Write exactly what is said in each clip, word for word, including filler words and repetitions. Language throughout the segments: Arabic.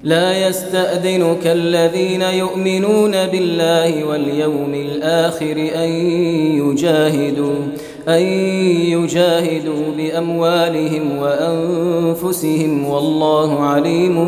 لا يستأذنك الذين يؤمنون بالله واليوم الآخر أن يجاهدوا أن يجاهدوا بأموالهم وأنفسهم والله عليم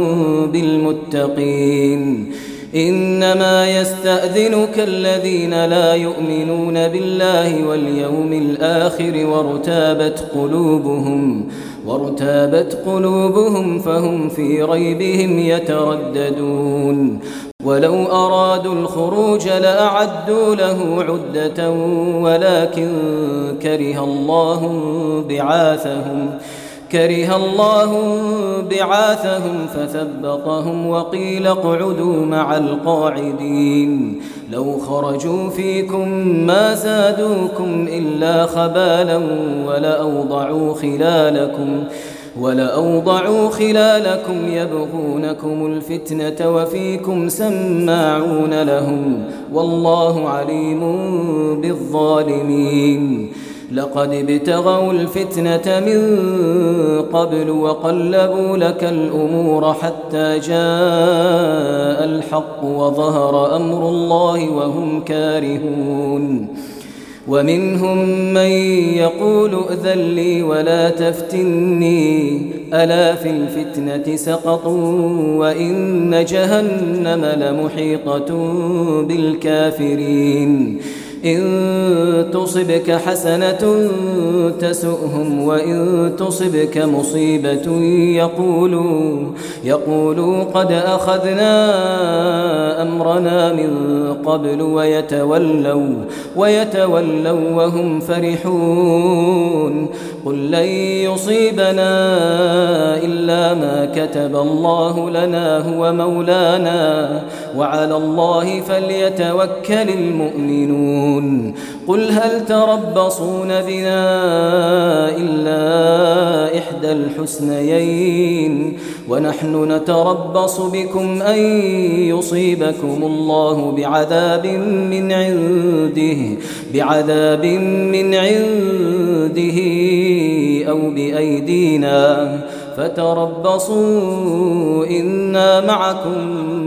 بالمتقين. إنما يستأذنك الذين لا يؤمنون بالله واليوم الآخر وارتابت قلوبهم وارتابت قلوبهم فهم في ريبهم يترددون. ولو أرادوا الخروج لأعدوا له عدة ولكن كره الله بعاثهم كره الله بعاثهم فثبطهم وقيل اقعدوا مع القاعدين. لو خرجوا فيكم ما زادوكم إلا خبالا ولأوضعوا خلالكم ولأوضعوا خلالكم يبغونكم الفتنة وفيكم سماعون لهم والله عليم بالظالمين. لقد ابتغوا الفتنة من قبل وقلبوا لك الأمور حتى جاء الحق وظهر أمر الله وهم كارهون. ومنهم من يقول ائذن لي ولا تفتني ألا في الفتنة سقطوا وإن جهنم لمحيطة بالكافرين. إن تصبك حسنة تسؤهم وإن تصبك مصيبة يقولوا يقولوا قد أخذنا أمرنا من قبل ويتولوا ويتولوا وهم فرحون. قل لن يصيبنا إلا ما كتب الله لنا هو مولانا وعلى الله فليتوكل المؤمنون. قل هل تربصون بنا إلا إحدى الحسنيين ونحن نتربص بكم أن يصيبكم الله بعذاب من عنده بعذاب من عنده أو بأيدينا فتربصوا إنا معكم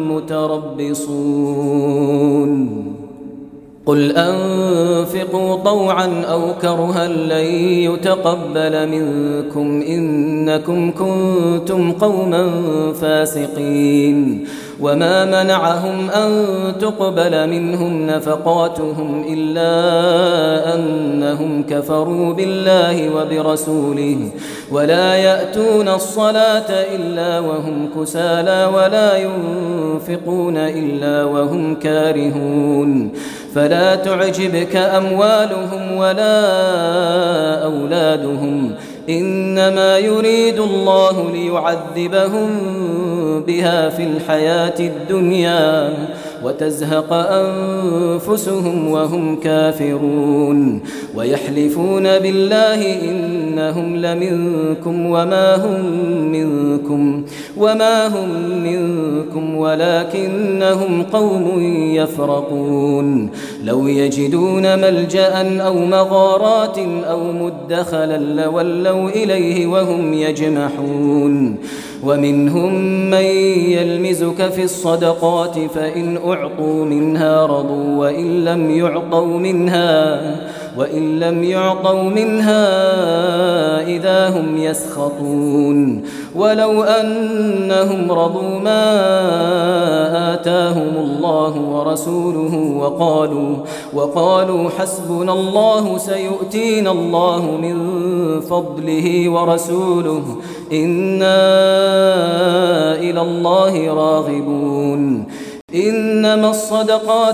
متربصون. قل أنفقوا طوعا أو كرها لن يتقبل منكم إنكم كنتم قوما فاسقين. وما منعهم أن تقبل منهم نفقاتهم إلا أنهم كفروا بالله وبرسوله ولا يأتون الصلاة إلا وهم كسالى ولا ينفقون إلا وهم كارهون. فلا تعجبك أموالهم ولا أولادهم إنما يريد الله ليعذبهم بها في الحياة الدنيا وتزهق أنفسهم وهم كافرون. ويحلفون بالله إنهم لمنكم وما هم منكم وما هم منكم ولكنهم قوم يفرقون. لو يجدون ملجأ أو مغارات أو مدخلا لولوا إليه وهم يجمحون. ومنهم من يلمزك في الصدقات فإن أعطوا منها رضوا وإن لم يعطوا منها وإن لم يعطوا منها إذا هم يسخطون. ولو أنهم رضوا ما آتاهم الله ورسوله وقالوا وقالوا حسبنا الله سيؤتينا الله من فضله ورسوله إنا إلى الله راغبون. إنما الصدقات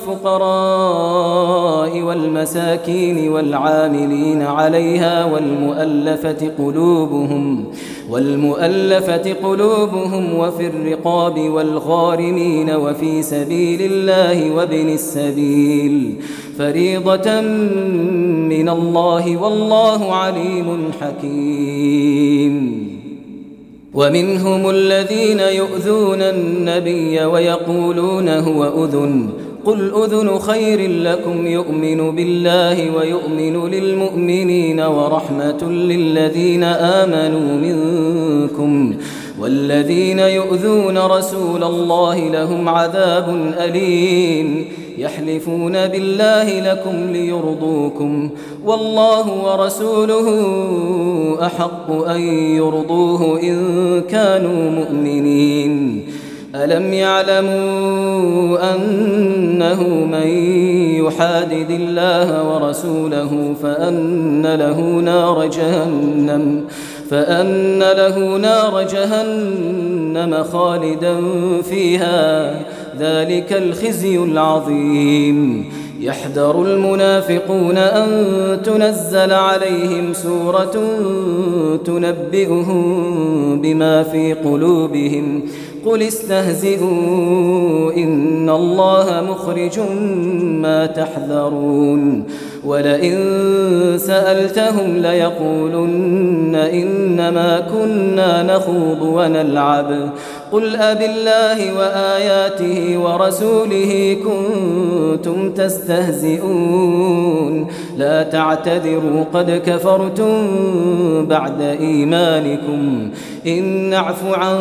للفقراء والمساكين والعاملين عليها والمؤلفة قلوبهم والمؤلفة قلوبهم وفي الرقاب والغارمين وفي سبيل الله وابن السبيل فريضة من الله والله عليم حكيم. ومنهم الذين يؤذون النبي ويقولون هو أذن قل أذن خير لكم يؤمن بالله ويؤمن للمؤمنين ورحمة للذين آمنوا منكم والذين يؤذون رسول الله لهم عذاب أليم يحلفون بالله لكم ليرضوكم والله ورسوله أحق أن يرضوه إن كانوا مؤمنين ألم يعلموا أنه من يحادد الله ورسوله فأن له نار جهنم فأن له نار جهنم خالدا فيها ذلك الخزي العظيم يحذر المنافقون أن تنزل عليهم سورة تنبئهم بما في قلوبهم قل استهزئوا إن الله مخرج ما تحذرون ولئن سألتهم ليقولن إنما كنا نخوض ونلعب قل أبالله وآياته ورسوله كنتم تستهزئون لا تعتذروا قد كفرتم بعد إيمانكم إن نعف عن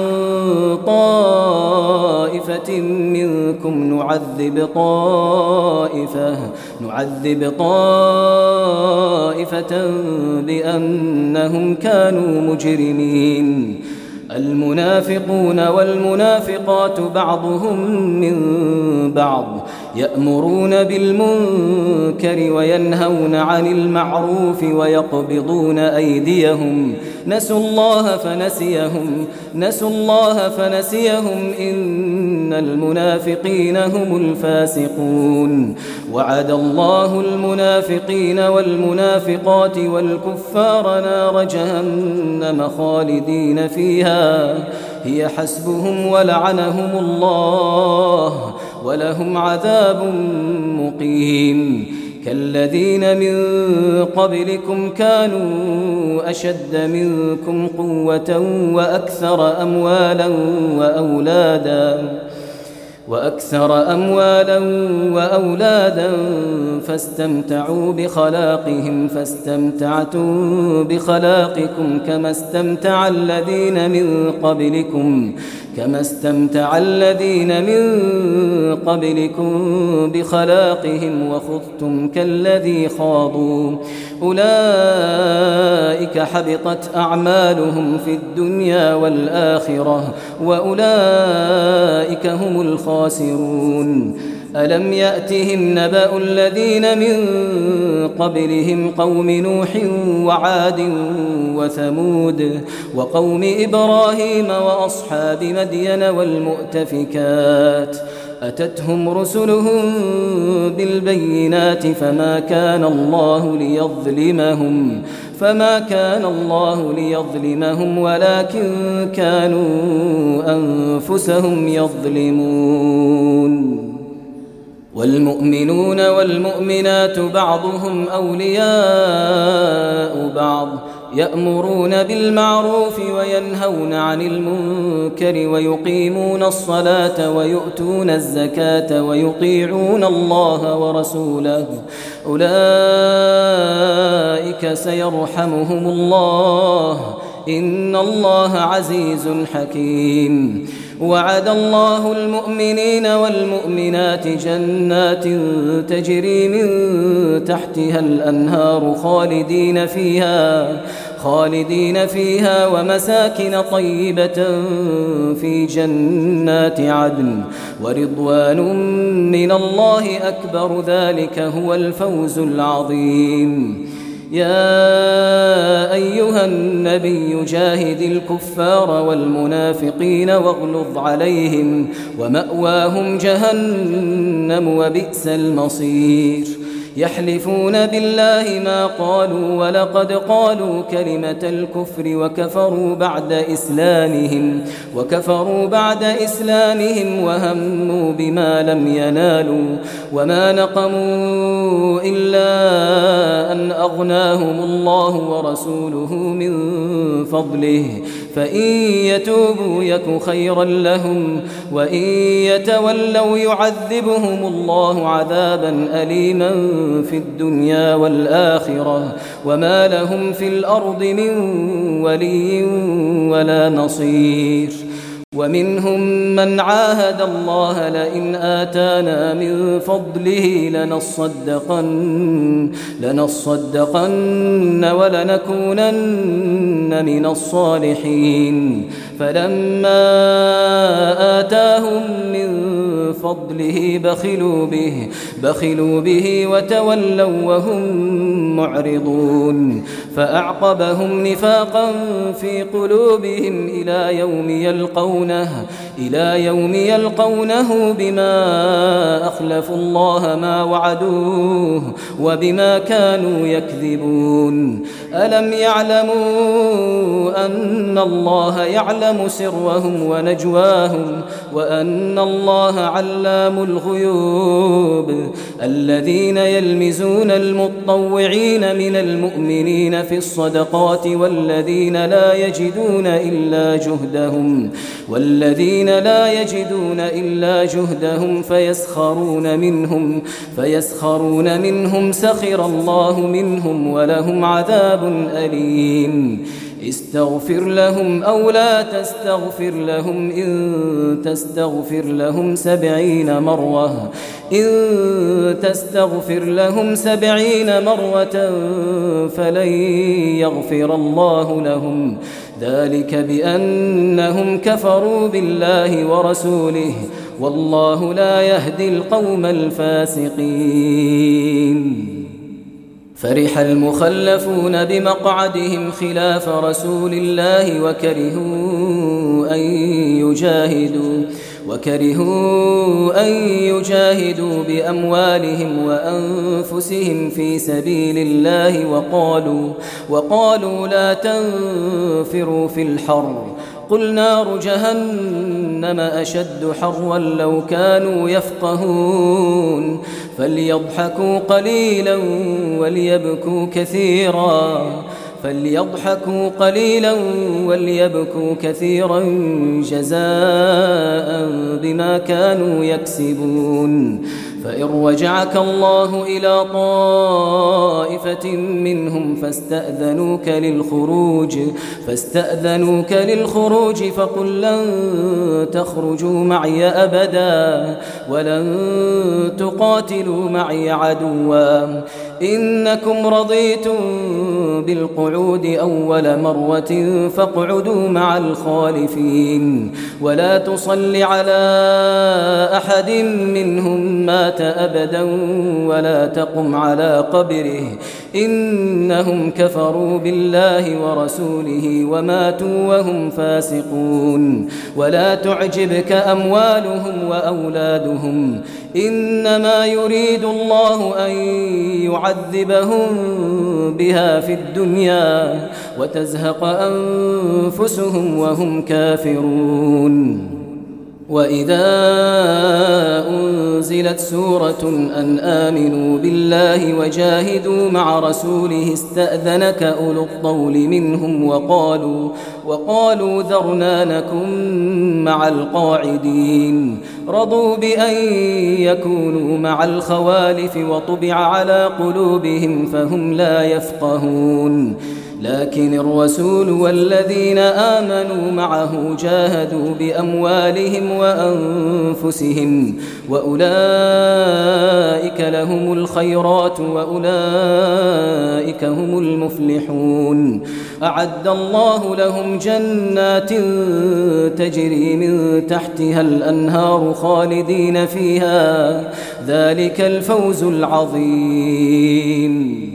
طائفة منكم نعذب طائفة نعذب طائفة بأنهم كانوا مجرمين المنافقون والمنافقات بعضهم من بعض يأمرون بالمنكر وينهون عن المعروف ويقبضون أيديهم نسوا الله فنسيهم نسوا الله فنسيهم إن المنافقين هم الفاسقون وعد الله المنافقين والمنافقات والكفار نار جهنم خالدين فيها هي حسبهم ولعنهم الله ولهم عذاب مقيم كالذين من قبلكم كانوا أشد منكم قوة وأكثر أموالا وأولادا وأكثر أموالا وأولادا فاستمتعوا بخلاقهم فاستمتعتم بخلاقكم كما استمتع الذين من قبلكم كما استمتع الذين من قبلكم بخلاقهم وخضتم كالذي خاضوا أولئك حبطت أعمالهم في الدنيا والآخرة وأولئك هم الخاسرون ألم يأتهم نبأ الذين من قبلهم قوم نوح وعاد وثمود وقوم إبراهيم وأصحاب مدين والمؤتفكات أتتهم رسلهم بالبينات فما كان الله ليظلمهم فما كان الله ليظلمهم ولكن كانوا أنفسهم يظلمون والمؤمنون والمؤمنات بعضهم أولياء بعض يأمرون بالمعروف وينهون عن المنكر ويقيمون الصلاة ويؤتون الزكاة ويطيعون الله ورسوله أولئك سيرحمهم الله إن الله عزيز حكيم وعد الله المؤمنين والمؤمنات جنات تجري من تحتها الأنهار خالدين فيها خالدين فيها ومساكن طيبة في جنات عدن ورضوان من الله أكبر ذلك هو الفوز العظيم يا أيها النبي جاهد الكفار والمنافقين واغلظ عليهم ومأواهم جهنم وبئس المصير يحلفون بالله ما قالوا ولقد قالوا كلمة الكفر وكفروا بعد إسلامهم وكفروا بعد إسلامهم وهموا بما لم ينالوا وما نقموا إلا أن أغناهم الله ورسوله من فضله فإن يتوبوا يك خيرا لهم وإن يتولوا يعذبهم الله عذابا أليما في الدنيا والآخرة وما لهم في الأرض من ولي ولا نصير. ومنهم من عاهد الله لئن آتانا من فضله لنصدقن, لنصدقن ولنكونن من الصالحين فلما آتاهم من فضله بخلوا به, بخلوا به وتولوا وهم معرضون فأعقبهم نفاقا في قلوبهم إلى يوم يلقونه إلى يوم يلقونه بما أخلفوا الله ما وعدوه وبما كانوا يكذبون. ألم يعلموا أن الله يعلم سرهم ونجواهم وأن الله علام الغيوب. الذين يلمزون المطوعين من المؤمنين في الصدقات والذين لا يجدون إلا جهدهم والذين لا يجدون إلا جهدهم فيسخرون منهم فيسخرون منهم سخر الله منهم ولهم عذاب أليم. استغفر لهم أو لا تستغفر لهم إن تستغفر لهم سبعين مرة إن تستغفر لهم سبعين مرة فلن يغفر الله لهم ذلك بأنهم كفروا بالله ورسوله والله لا يهدي القوم الفاسقين. فرح المخلفون بمقعدهم خلاف رسول الله وكرهوا أن يجاهدوا وكرهوا أن يجاهدوا بأموالهم وأنفسهم في سبيل الله وقالوا وقالوا لا تنفروا في الحر قل نار جهنم أشد حرا لو كانوا يفقهون فليضحكوا قليلا وليبكوا كثيرا فليضحكوا قليلا وليبكوا كثيرا جزاء بما كانوا يكسبون. فإن رجعك الله إلى طائفة منهم فاستأذنوك للخروج فاستأذنوك للخروج فقل لن تخرجوا معي أبدا ولن تقاتلوا معي عدوا إنكم رضيتم بالقعود أول مرة فاقعدوا مع الخالفين ولا تصل على أحد منهم مات أبدا ولا تقم على قبره إنهم كفروا بالله ورسوله وماتوا وهم فاسقون. ولا تعجبك أموالهم وأولادهم إنما يريد الله أن يعذبهم بها في الدنيا وتزهق أنفسهم وهم كافرون. وإذا أنزلت سورة أن آمنوا بالله وجاهدوا مع رسوله استأذنك أولو الطول منهم وقالوا, وقالوا ذرنا نكن مع القاعدين رضوا بأن يكونوا مع الخوالف وطبع على قلوبهم فهم لا يفقهون. لكن الرسول والذين آمنوا معه جاهدوا بأموالهم وأنفسهم وأولئك لهم الخيرات وأولئك هم المفلحون. أعد الله لهم جنات تجري من تحتها الأنهار خالدين فيها ذلك الفوز العظيم.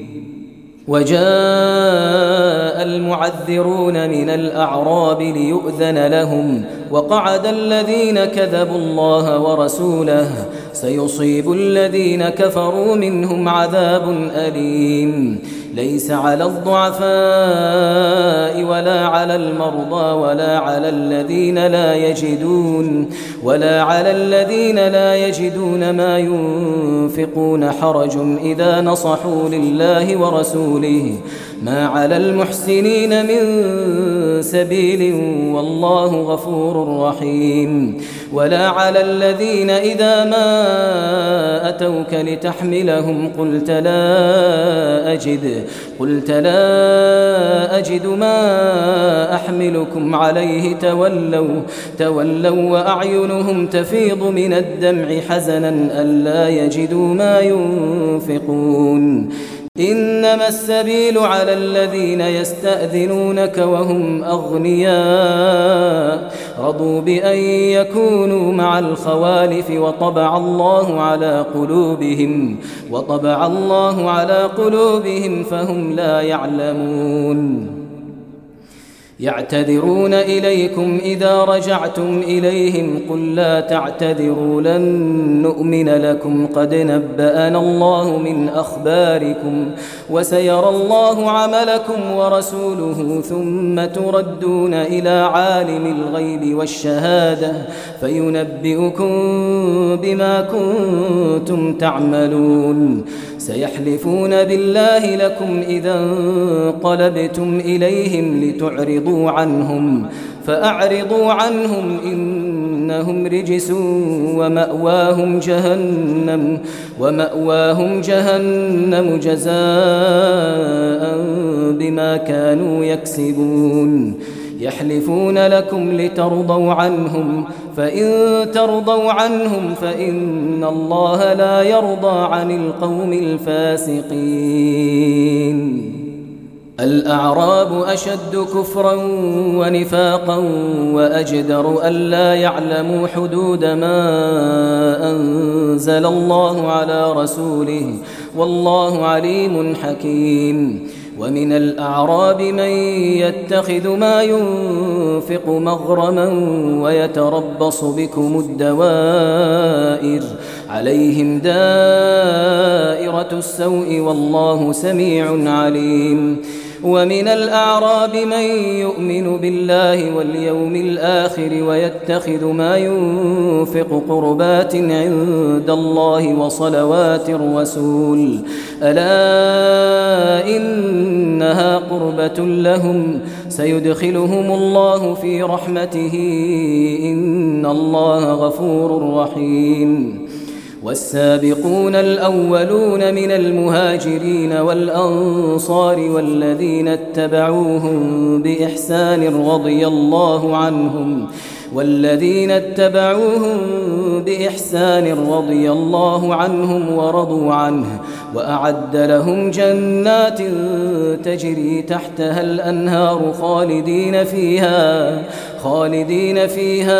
وجاء المعذرون من الأعراب ليؤذن لهم وقعد الذين كذبوا الله ورسوله سيصيب الذين كفروا منهم عذاب أليم. ليس على الضعفاء ولا على المرضى ولا على الذين لا يجدون ولا على الذين لا يجدون ما ينفقون حرج إذا نصحوا لله ورسوله ما على المحسنين من سبيل والله غفور رحيم. ولا على الذين إذا ما أتوك لتحملهم قلت لا أجد قلت لا أجد ما أحملكم عليه تولوا تولوا وأعينهم تفيض من الدمع حزنا ألا يجدوا ما ينفقون. إنما السبيل على الذين يستأذنونك وهم أغنياء رضوا بأن يكونوا مع الخوالف وطبع الله على قلوبهم وطبع الله على قلوبهم فهم لا يعلمون. يعتذرون إليكم إذا رجعتم إليهم قل لا تعتذروا لن نؤمن لكم قد نبأنا الله من أخباركم وسيرى الله عملكم ورسوله ثم تردون إلى عالم الغيب والشهادة فينبئكم بما كنتم تعملون. سيحلفون بالله لكم إذا انقلبتم إليهم لتعرضوا عنهم فأعرضوا عنهم إنهم رجس ومأواهم جهنم ومأواهم جهنم جزاء بما كانوا يكسبون. يحلفون لكم لترضوا عنهم فإن ترضوا عنهم فإن الله لا يرضى عن القوم الفاسقين. الأعراب أشد كفرا ونفاقا وأجدر ألا يعلموا حدود ما أنزل الله على رسوله والله عليم حكيم. ومن الأعراب من يتخذ ما ينفق مغرما ويتربص بكم الدوائر عليهم دائرة السوء والله سميع عليم. ومن الأعراب من يؤمن بالله واليوم الآخر ويتخذ ما ينفق قربات عند الله وصلوات الرسول ألا إنها قربة لهم سيدخلهم الله في رحمته إن الله غفور رحيم. والسابقون الأولون من المهاجرين والأنصار والذين اتبعوهم بإحسان رضي الله عنهم والذين اتبعوهم بإحسان رضي الله عنهم ورضوا عنه وأعد لهم جنات تجري تحتها الأنهار خالدين فيها خالدين فيها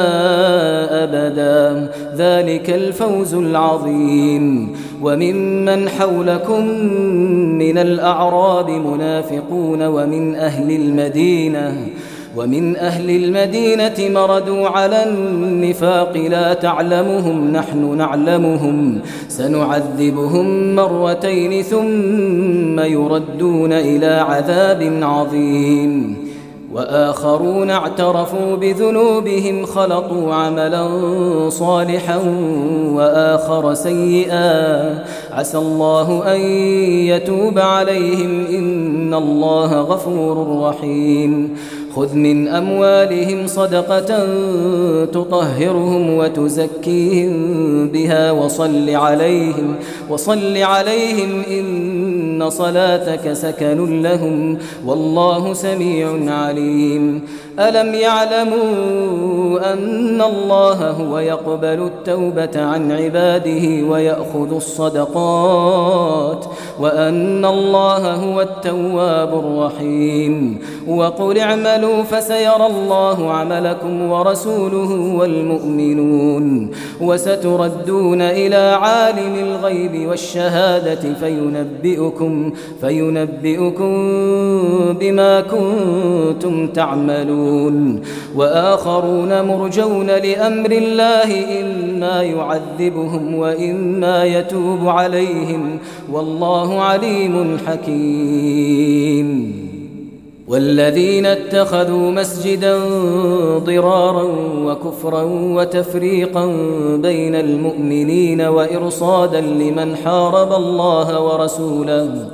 أبدا ذلك الفوز العظيم. وممن حولكم من الأعراب منافقون ومن أهل المدينة ومن أهل المدينة مردوا على النفاق لا تعلمهم نحن نعلمهم سنعذبهم مرتين ثم يردون إلى عذاب عظيم. وآخرون اعترفوا بذنوبهم خلطوا عملا صالحا وآخر سيئا عسى الله أن يتوب عليهم إن الله غفور رحيم. خذ من أموالهم صدقة تطهرهم وتزكيهم بها وصل عليهم وصل عليهم إن صلاتك سكن لهم والله سميع عليم. ألم يعلموا أن الله هو يقبل التوبة عن عباده ويأخذ الصدقات وأن الله هو التواب الرحيم. وقل اعملوا فسيرى الله عملكم ورسوله والمؤمنون وستردون إلى عالم الغيب والشهادة فينبئكم فينبئكم بما كنتم تعملون. وآخرون مرجون لأمر الله إما يعذبهم وإما يتوب عليهم والله عليم حكيم. والذين اتخذوا مسجدا ضرارا وكفرا وتفريقا بين المؤمنين وإرصادا لمن حارب الله ورسوله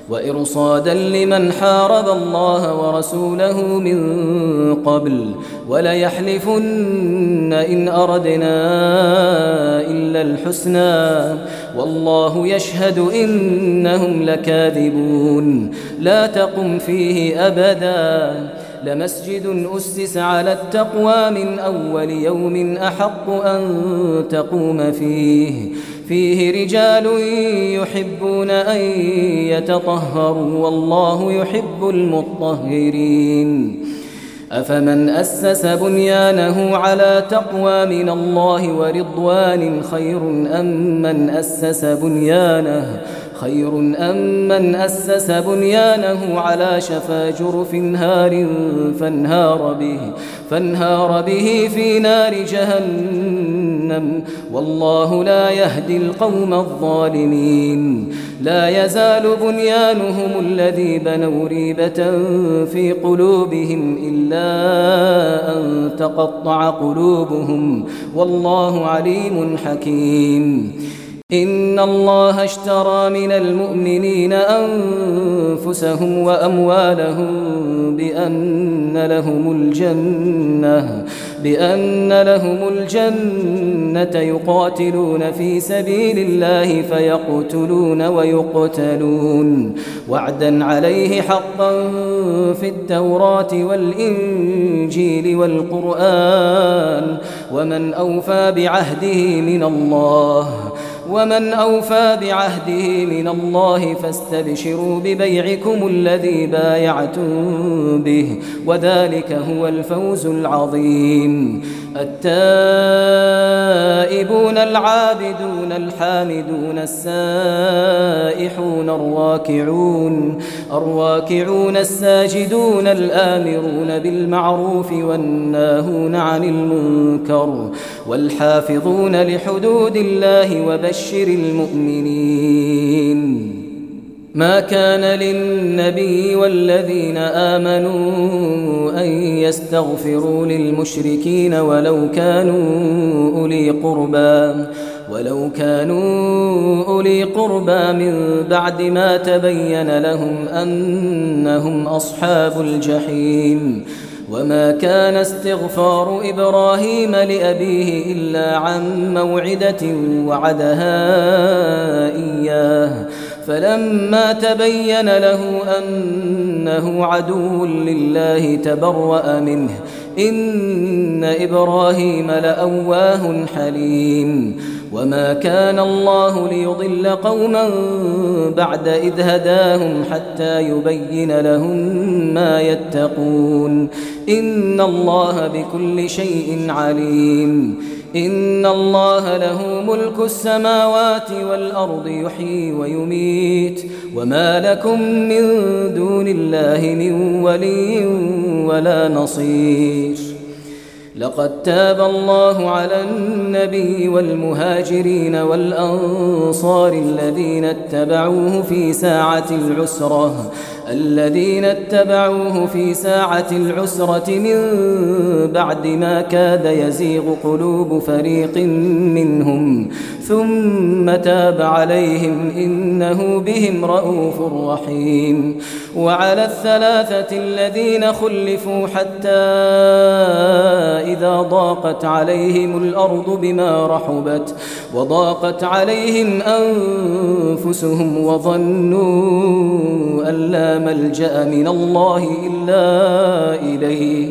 وإرصادا لمن حارب الله ورسوله من قبل وليحلفن إن أردنا إلا الحسنى والله يشهد إنهم لكاذبون لا تقم فيه أبدا لمسجد أسس على التقوى من أول يوم أحق أن تقوم فيه فيه رجال يحبون أن يتطهروا والله يحب المطهرين أفمن أسس بنيانه على تقوى من الله ورضوان خير أم من أسس بنيانه خير أم من أسس بنيانه على شفا جرف هار فانهار به فانهار به في نار جهنم والله لا يهدي القوم الظالمين لا يزال بنيانهم الذي بنوا ريبة في قلوبهم إلا أن تقطع قلوبهم والله عليم حكيم إن الله اشترى من المؤمنين أنفسهم وأموالهم بأن لهم الجنة بأن لهم الجنة يقاتلون في سبيل الله فيقتلون ويقتلون وعدا عليه حقا في التوراة والإنجيل والقرآن ومن أوفى بعهده من الله ومن أوفى بعهده من الله فاستبشروا ببيعكم الذي بايعتم به وذلك هو الفوز العظيم التائبون العابدون الحامدون السائحون الراكعون الراكعون الساجدون الآمرون بالمعروف والناهون عن المنكر والحافظون لحدود الله وبشر المؤمنين ما كان للنبي والذين آمنوا أن يستغفروا للمشركين ولو كانوا أولي قربى ولو كانوا أولي قربى من بعد ما تبين لهم أنهم أصحاب الجحيم وما كان استغفار إبراهيم لأبيه إلا عن موعدة وعدها إياه فلما تبين له أنه عدو لله تبرأ منه إن إبراهيم لأواه حليم وما كان الله ليضل قوما بعد إذ هداهم حتى يبين لهم ما يتقون إن الله بكل شيء عليم إن الله له ملك السماوات والأرض يحيي ويميت وما لكم من دون الله من ولي ولا نصير لقد تاب الله على النبي والمهاجرين والأنصار الذين اتبعوه في ساعة العسرة الذين اتبعوه في ساعة العسرة من بعد ما كاد يزيغ قلوب فريق منهم ثم تاب عليهم إنه بهم رؤوف رحيم وعلى الثلاثة الذين خلفوا حتى إذا ضاقت عليهم الأرض بما رحبت وضاقت عليهم أنفسهم وظنوا أن لا ملجأ من الله إلا إليه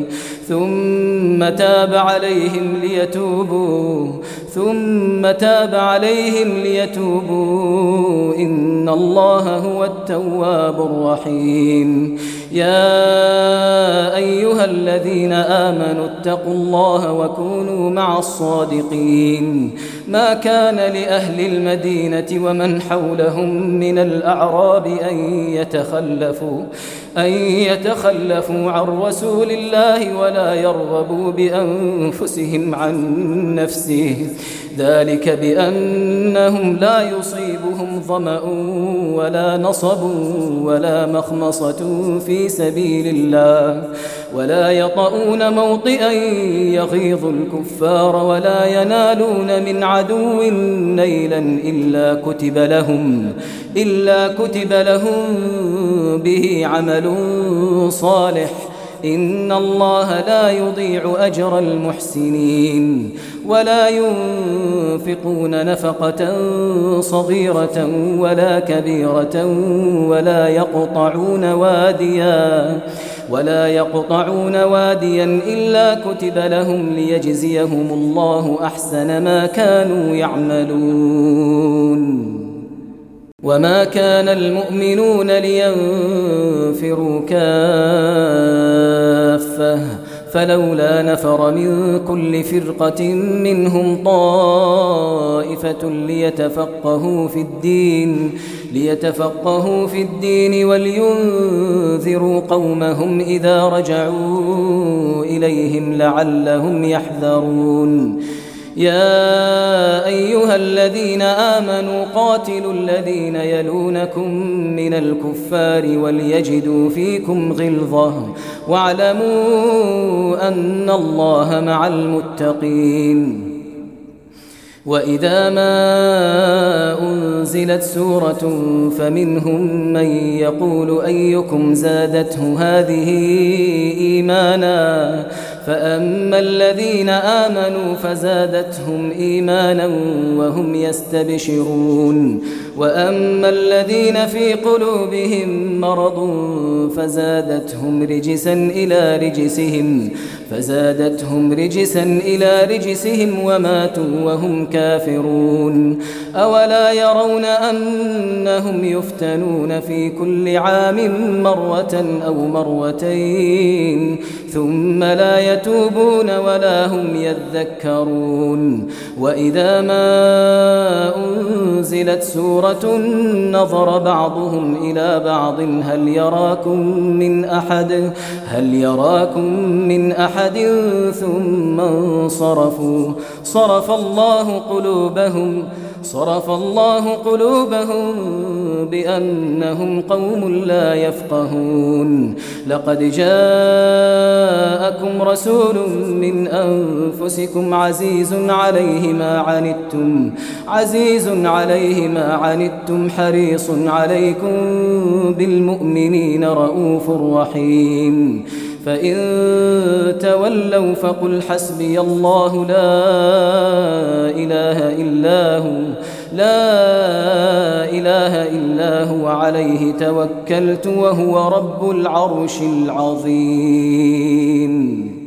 ثم تاب عليهم ليتوبوا ثم تاب عليهم ليتوبوا إن الله هو التواب الرحيم يا أيها الذين آمنوا اتقوا الله وكونوا مع الصادقين ما كان لأهل المدينة ومن حولهم من الأعراب أن يتخلفوا أن يتخلفوا عن رسول الله ولا يرغبوا بأنفسهم عن نفسه ذلك بأنهم لا يصيبهم ظمأ ولا نصب ولا مخمصة في سبيل الله ولا يطؤون موطئا يغيظ الكفار ولا ينالون من عدو نيلا إلا كتب لهم إلا كتب لهم به عمل صالح إن الله لا يضيع أجر المحسنين ولا ينفقون نفقة صغيرة ولا كبيرة ولا يقطعون واديا ولا يقطعون واديا إلا كتب لهم ليجزيهم الله أحسن ما كانوا يعملون وما كان المؤمنون لينفروا كافة فلولا نفر من كل فرقة منهم طائفة ليتفقهوا في الدين ليتفقهوا في الدين ولينذروا قومهم إذا رجعوا إليهم لعلهم يحذرون يا أيها الذين آمنوا قاتلوا الذين يلونكم من الكفار وليجدوا فيكم غلظة واعلموا أن الله مع المتقين وإذا ما أنزلت سورة فمنهم من يقول أيكم زادته هذه إيمانا فأما الذين آمنوا فزادتهم إيمانا وهم يستبشرون وأما الذين في قلوبهم مرض فزادتهم رجسا إلى رجسهم فزادتهم رجسا إلى رجسهم وماتوا وهم كافرون أولا يرون أنهم يفتنون في كل عام مرة أو مرتين ثم لا يتوبون ولا هم يذكرون وإذا ما أنزلت سورة نظر بعضهم إلى بعض هل يراكم من أحد هل يراكم من أحد ثم انصرفوا صرف الله قلوبهم صرف الله قلوبهم بأنهم قوم لا يفقهون لقد جاءكم رسول من أنفسكم عزيز عليه ما عنتم عزيز عليه ما عنتم حريص عليكم بالمؤمنين رؤوف رحيم فإن تولوا فقل حسبي الله لا إله إلا هو لا إله إلا هو عليه توكلت وهو رب العرش العظيم.